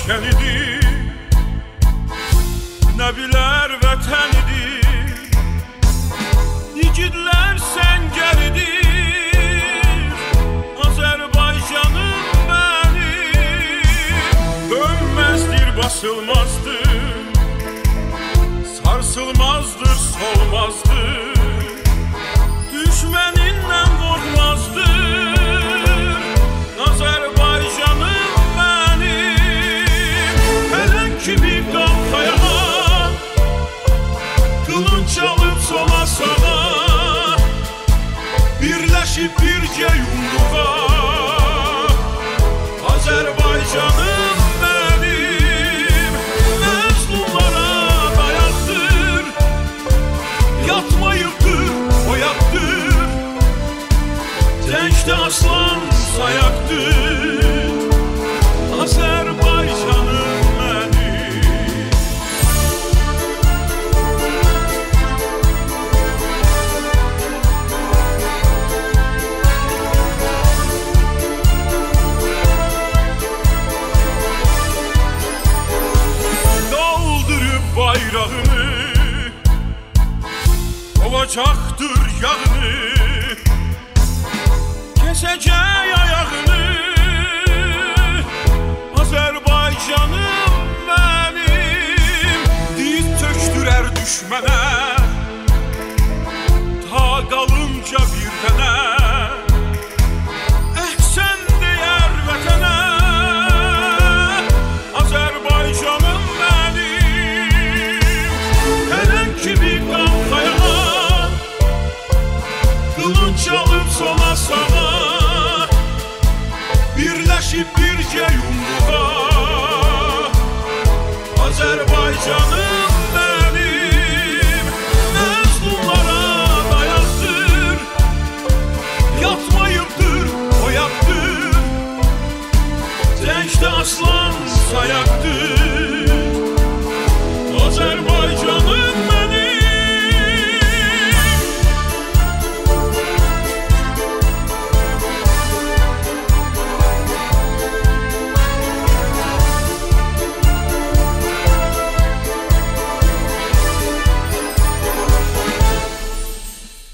dikenidir, ne biler vətənidir. Yiğidlər səngəridir, Azərbaycanım mənim. Dönməzdir, basılmazdır, sarsılmazdır, solmazdır. Düşmənindən qorxmazdır, Azərbaycanım mənim. Pələng kimi qalx ayağa, qılınc çalıb sola sağa, birləşib bircə yumruğa. Azərbaycanım mənim, məzlumlara dayaqdır, yatmayıbdır, oyaqdır, gəncdə aslan sayaqdır. Azərbaycanım mənim. Doldurub bayrağını, olacaq